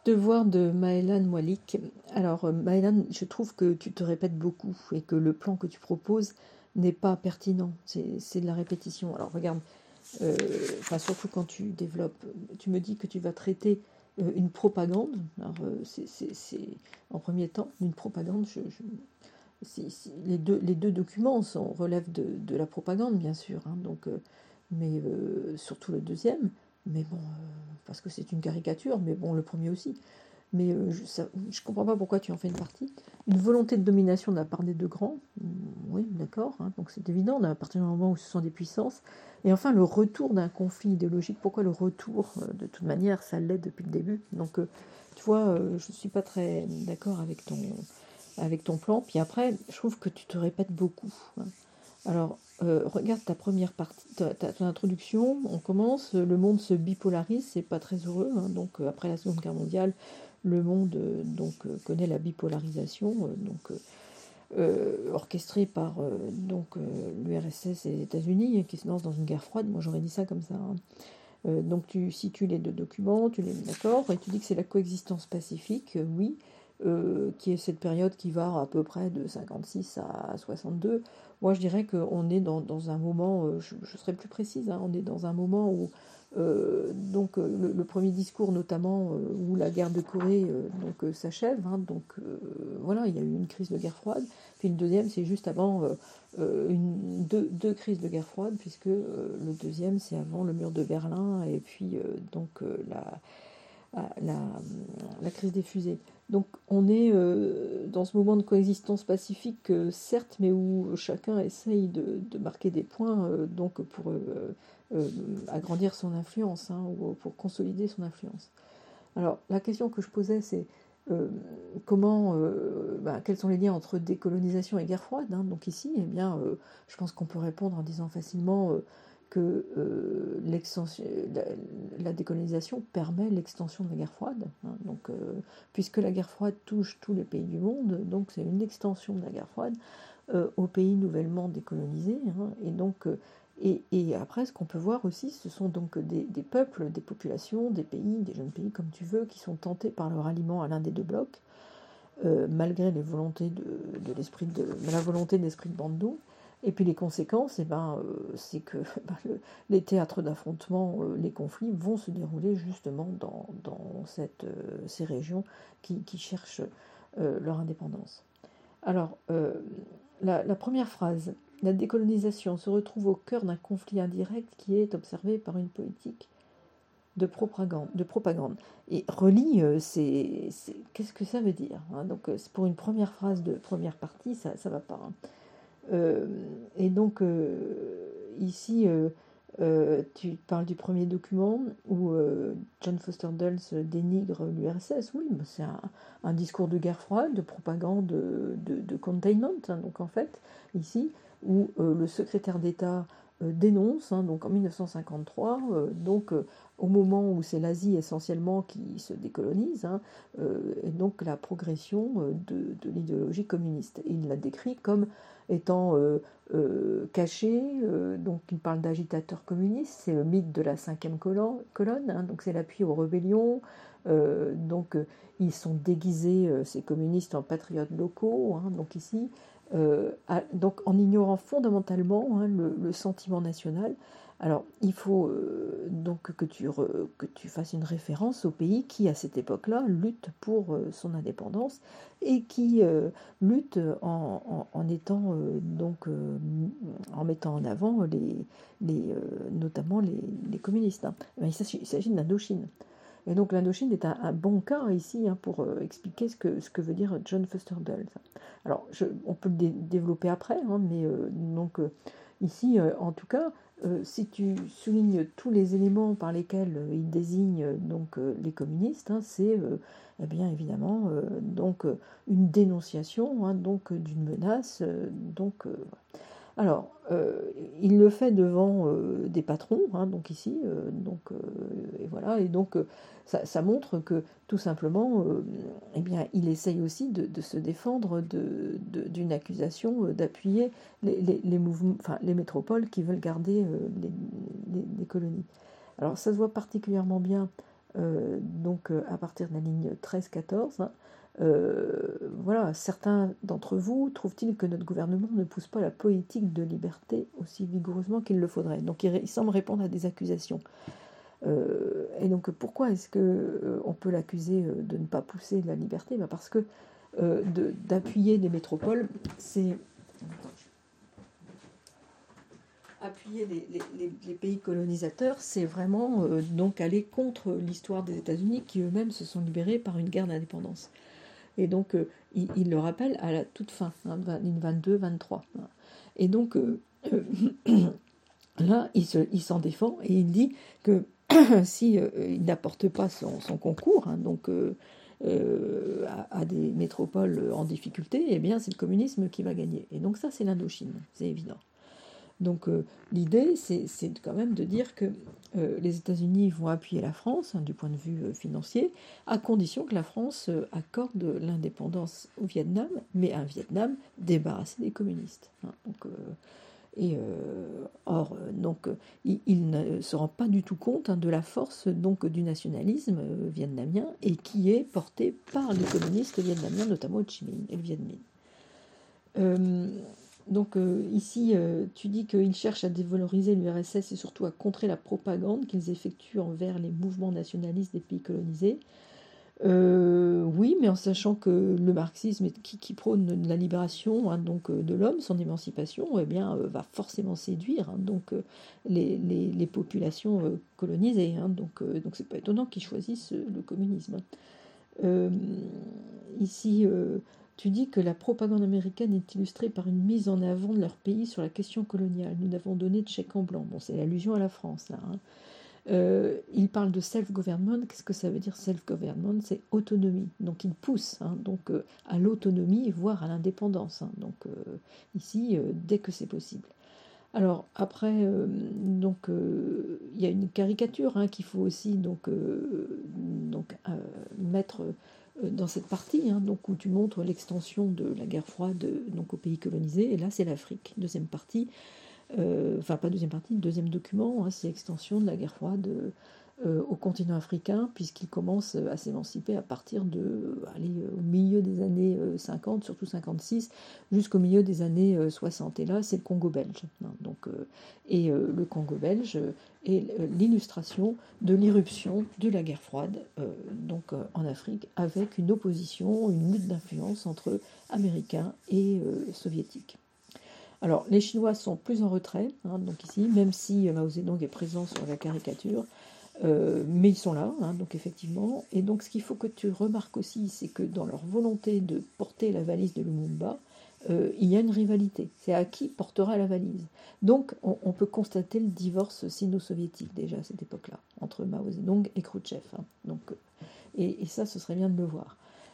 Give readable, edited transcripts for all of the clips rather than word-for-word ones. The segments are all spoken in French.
Devoir de Maëlan Moalik. Alors, Maëlan, je trouve que tu te répètes beaucoup et que le plan que tu proposes n'est pas pertinent. C'est de la répétition. Alors, regarde, enfin, surtout quand tu développes, tu me dis que tu vas traiter une propagande. Alors, en premier temps, une propagande. Les deux documents relèvent de la propagande, bien sûr, hein, donc, mais surtout le deuxième. Mais bon, parce que c'est une caricature, mais bon, le premier aussi. Mais je ne comprends pas pourquoi tu en fais une partie. Une volonté de domination de la part des deux grands, oui, d'accord, hein, donc c'est évident, à partir du moment où ce sont des puissances. Et enfin, le retour d'un conflit idéologique. Pourquoi le retour De toute manière, ça l'est depuis le début. Donc, tu vois, je ne suis pas très d'accord avec ton plan. Puis après, je trouve que tu te répètes beaucoup, hein. Alors, regarde ta première partie, ton introduction. On commence, le monde se bipolarise, c'est pas très heureux, hein. Donc, après la Seconde Guerre mondiale, le monde connaît la bipolarisation, orchestrée par l'URSS et les États-Unis, qui se lancent dans une guerre froide. Moi, j'aurais dit ça comme ça, hein. Donc, tu situes les deux documents, tu les mets d'accord, et tu dis que c'est la coexistence pacifique, oui, qui est cette période qui va à peu près de 56 à 62. Moi, je dirais qu'on est dans un moment, je serais plus précise, hein, on est dans un moment où le premier discours notamment, où la guerre de Corée s'achève, hein, voilà, il y a eu une crise de guerre froide, puis une deuxième, c'est juste avant deux crises de guerre froide, puisque le deuxième, c'est avant le mur de Berlin, et puis la crise des fusées. Donc on est dans ce moment de coexistence pacifique, certes, mais où chacun essaye de marquer des points pour agrandir son influence, hein, ou pour consolider son influence. Alors la question que je posais, c'est quels sont les liens entre décolonisation et guerre froide, hein. Donc ici, eh bien, je pense qu'on peut répondre en disant facilement que la décolonisation permet l'extension de la guerre froide, hein. Donc, puisque la guerre froide touche tous les pays du monde, donc c'est une extension de la guerre froide aux pays nouvellement décolonisés, hein. Et donc, et après, ce qu'on peut voir aussi, ce sont donc des peuples, des populations, des pays, des jeunes pays, comme tu veux, qui sont tentés par le ralliement à l'un des deux blocs, malgré les volontés la volonté de l'esprit de Bandung. Et puis les conséquences, c'est que les théâtres d'affrontement, les conflits vont se dérouler justement dans ces régions qui cherchent leur indépendance. Alors, la première phrase, la décolonisation se retrouve au cœur d'un conflit indirect qui est observé par une politique de propagande. Et relis, qu'est-ce que ça veut dire, hein. Donc, pour une première phrase de première partie, ça va pas, hein. Et donc, ici, tu parles du premier document où John Foster Dulles dénigre l'URSS. Oui, c'est un discours de guerre froide, de propagande, de containment, hein. Donc en fait, ici, où le secrétaire d'État dénonce, hein, donc en 1953, au moment où c'est l'Asie essentiellement qui se décolonise, hein, et donc la progression de l'idéologie communiste. Et il la décrit comme étant caché, donc il parle d'agitateurs communistes, c'est le mythe de la cinquième colonne, hein, donc c'est l'appui aux rébellions, ils sont déguisés, ces communistes, en patriotes locaux, hein, donc ici, donc en ignorant fondamentalement, hein, le sentiment national. Alors, il faut donc que tu fasses une référence au pays qui, à cette époque-là, lutte pour son indépendance et qui lutte en étant en mettant en avant notamment les communistes, hein. Il s'agit de l'Indochine. Et donc l'Indochine est un bon cas ici, hein, pour expliquer ce que veut dire John Foster Dulles. Alors, on peut le développer après, hein, mais ici, en tout cas, si tu soulignes tous les éléments par lesquels il désigne les communistes, hein, c'est eh bien évidemment une dénonciation, hein, d'une menace. Alors, il le fait devant des patrons, hein, donc ici, et voilà, et donc ça montre que tout simplement, eh bien, il essaye aussi de se défendre d'une accusation d'appuyer les mouvements, enfin les métropoles qui veulent garder les colonies. Alors, ça se voit particulièrement bien donc à partir de la ligne 13-14, hein, voilà, certains d'entre vous trouvent-ils que notre gouvernement ne pousse pas la politique de liberté aussi vigoureusement qu'il le faudrait? Donc il semble répondre à des accusations. Et donc pourquoi est-ce que on peut l'accuser de ne pas pousser la liberté? Parce que d'appuyer des métropoles, c'est appuyer les pays colonisateurs, c'est vraiment donc aller contre l'histoire des États-Unis qui eux-mêmes se sont libérés par une guerre d'indépendance. Et donc il le rappelle à la toute fin, hein, ligne 22-23. Hein. Et donc là, il s'en défend et il dit que si il n'apporte pas son concours, hein, donc à des métropoles en difficulté, eh bien c'est le communisme qui va gagner. Et donc ça, c'est l'Indochine, c'est évident. Donc l'idée, c'est quand même de dire que les États-Unis vont appuyer la France, hein, du point de vue financier, à condition que la France accorde l'indépendance au Vietnam, mais un Vietnam débarrassé des communistes. Hein. Donc, il ne se rend pas du tout compte, hein, de la force donc du nationalisme vietnamien et qui est porté par les communistes vietnamiens, notamment Ho Chi Minh et le Viet Minh. Ici, tu dis qu'ils cherchent à dévaloriser l'URSS et surtout à contrer la propagande qu'ils effectuent envers les mouvements nationalistes des pays colonisés. Oui, mais en sachant que le marxisme qui prône la libération, hein, donc de l'homme, son émancipation, eh bien, va forcément séduire, hein, donc les populations colonisées. Hein, donc c'est pas étonnant qu'ils choisissent le communisme. Euh, Ici, tu dis que la propagande américaine est illustrée par une mise en avant de leur pays sur la question coloniale. Nous n'avons donné de chèque en blanc. Bon, c'est l'allusion à la France, là. Hein. Il parle de self-government. Qu'est-ce que ça veut dire self-government? C'est autonomie. Donc il pousse, hein, donc, à l'autonomie, voire à l'indépendance. Hein. Donc ici, dès que c'est possible. Alors après, il y a une caricature, hein, qu'il faut aussi mettre dans cette partie, hein, donc, où tu montres l'extension de la guerre froide donc, aux pays colonisés. Et là, c'est l'Afrique. Deuxième partie, enfin pas deuxième partie, deuxième document, hein, c'est l'extension de la guerre froide au continent africain, puisqu'il commence à s'émanciper à partir de, au milieu des années 50, surtout 56, jusqu'au milieu des années 60. Et là, c'est le Congo belge. Hein, le Congo belge est l'illustration de l'irruption de la guerre froide en Afrique, avec une opposition, une lutte d'influence entre Américains et Soviétiques. Alors, les Chinois sont plus en retrait, hein, donc ici, même si Mao Zedong est présent sur la caricature, mais ils sont là, hein, donc effectivement. Et donc, ce qu'il faut que tu remarques aussi, c'est que dans leur volonté de porter la valise de Lumumba, il y a une rivalité. C'est à qui portera la valise. Donc, on peut constater le divorce sino-soviétique déjà à cette époque-là, entre Mao Zedong et Khrouchtchev. Hein, et ça, ce serait bien de le voir.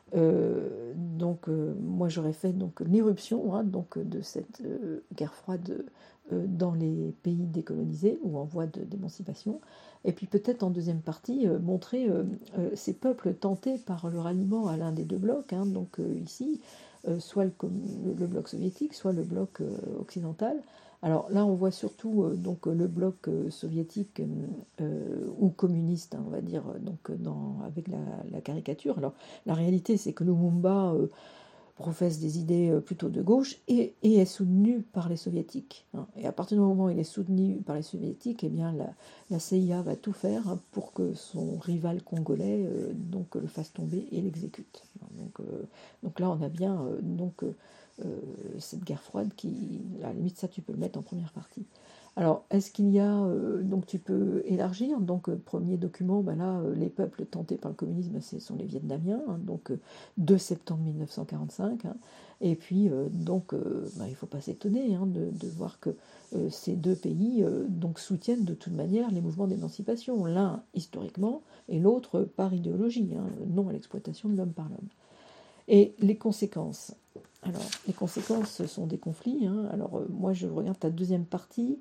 Moi j'aurais fait donc l'irruption, hein, donc de cette guerre froide dans les pays décolonisés ou en voie d'émancipation, et puis peut-être en deuxième partie montrer ces peuples tentés par le ralliement à l'un des deux blocs, hein, donc ici soit le bloc soviétique, soit le bloc occidental. Alors là, on voit surtout le bloc soviétique ou communiste, hein, on va dire, avec la caricature. Alors la réalité, c'est que Lumumba professe des idées plutôt de gauche et est soutenu par les soviétiques. Hein. Et à partir du moment où il est soutenu par les soviétiques, eh bien la CIA va tout faire, hein, pour que son rival congolais le fasse tomber et l'exécute. Donc là, on a bien cette guerre froide qui, à la limite, ça tu peux le mettre en première partie. Alors, est-ce qu'il y a, donc tu peux élargir, donc premier document, ben là, les peuples tentés par le communisme, ce sont les Vietnamiens, hein, 2 septembre 1945, hein, et puis il ne faut pas s'étonner, hein, de voir que ces deux pays soutiennent de toute manière les mouvements d'émancipation, l'un historiquement et l'autre par idéologie, hein, non à l'exploitation de l'homme par l'homme. Et les conséquences. Alors, les conséquences, ce sont des conflits. Hein. Alors, moi, je regarde ta deuxième partie.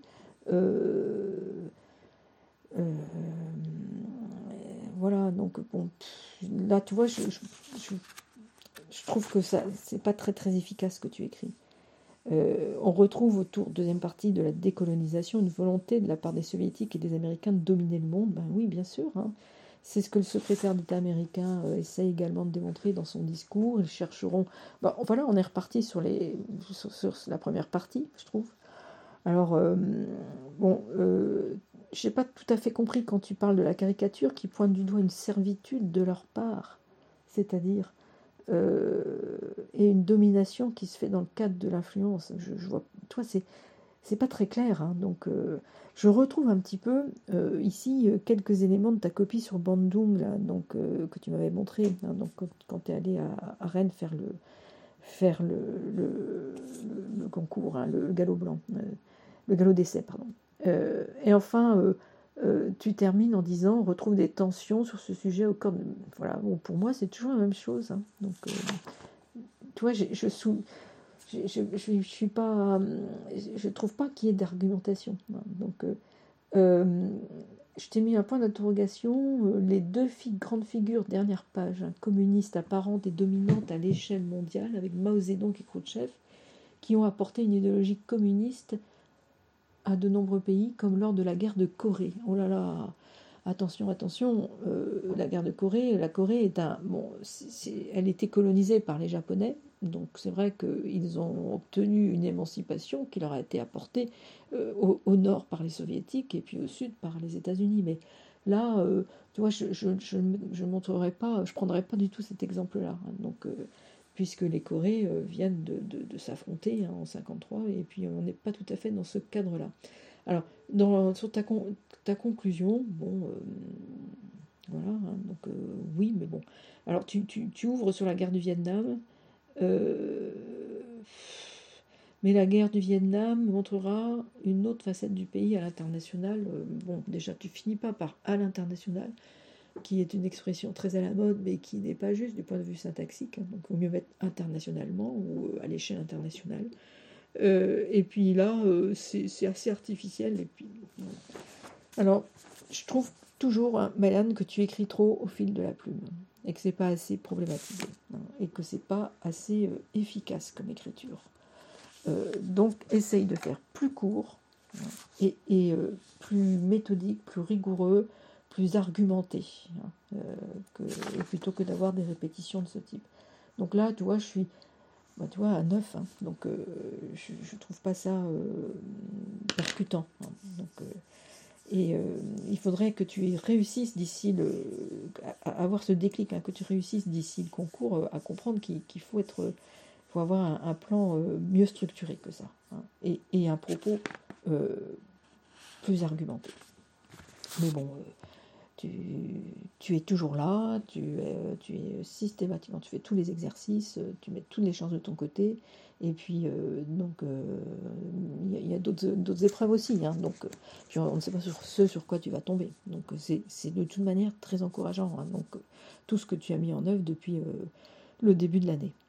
Voilà, donc, bon, là, tu vois, je trouve que ça, c'est pas très, très efficace ce que tu écris. On retrouve autour, deuxième partie, de la décolonisation, une volonté de la part des Soviétiques et des Américains de dominer le monde. Ben oui, bien sûr. Hein. C'est ce que le secrétaire d'État américain essaie également de démontrer dans son discours. Ils chercheront... voilà, on est reparti sur la première partie, je trouve. Alors, je n'ai pas tout à fait compris quand tu parles de la caricature qui pointe du doigt une servitude de leur part, c'est-à-dire et une domination qui se fait dans le cadre de l'influence. Je vois, toi, c'est pas très clair, hein, donc je retrouve un petit peu ici quelques éléments de ta copie sur Bandung là, donc que tu m'avais montré, hein, donc quand tu es allé à Rennes faire le concours, hein, le galop blanc, le galop d'essai, pardon. Et enfin, tu termines en disant on retrouve des tensions sur ce sujet au corps de... Voilà, bon, pour moi c'est toujours la même chose, hein, donc tu vois, je suis pas, je trouve pas qu'il y ait d'argumentation, hein, donc je t'ai mis un point d'interrogation. Les deux grandes figures, dernière page, hein, communistes apparentes et dominantes à l'échelle mondiale, avec Mao Zedong et Khrouchtchev, qui ont apporté une idéologie communiste à de nombreux pays, comme lors de la guerre de Corée. Oh là là, attention, attention, la guerre de Corée, la Corée est un... Bon, elle était colonisée par les Japonais, donc c'est vrai qu'ils ont obtenu une émancipation qui leur a été apportée au nord par les Soviétiques et puis au sud par les États-Unis. Mais là, tu vois, je montrerai pas, je prendrai pas du tout cet exemple-là. Hein, donc, puisque les Corées viennent de s'affronter, hein, en 1953, et puis on n'est pas tout à fait dans ce cadre-là. Alors, sur ta conclusion, bon, voilà, hein, donc oui, mais bon. Alors, tu ouvres sur la guerre du Vietnam, euh, mais la guerre du Vietnam montrera une autre facette du pays à l'international. Bon, déjà, tu finis pas par à l'international, qui est une expression très à la mode, mais qui n'est pas juste du point de vue syntaxique, hein, donc il vaut mieux mettre internationalement ou à l'échelle internationale. Et puis là, c'est assez artificiel. Et puis, alors, je trouve toujours, hein, Mélane, que tu écris trop au fil de la plume, et que c'est pas assez problématisé, hein, et que c'est pas assez efficace comme écriture. Donc, essaye de faire plus court, hein, et plus méthodique, plus rigoureux, plus argumenté, hein, plutôt que d'avoir des répétitions de ce type. Donc là, tu vois, je suis tu vois, à 9, hein, donc je ne trouve pas ça percutant. Hein, donc, il faudrait que tu réussisses à avoir ce déclic, hein, que tu réussisses d'ici le concours à comprendre qu'il faut avoir un plan mieux structuré que ça, hein, et un propos plus argumenté. Mais bon, tu es toujours là, tu es systématiquement, tu fais tous les exercices, tu mets toutes les chances de ton côté, et puis donc il y a d'autres épreuves aussi, hein, donc puis on ne sait pas sur quoi tu vas tomber, donc c'est de toute manière très encourageant, hein, donc tout ce que tu as mis en œuvre depuis le début de l'année.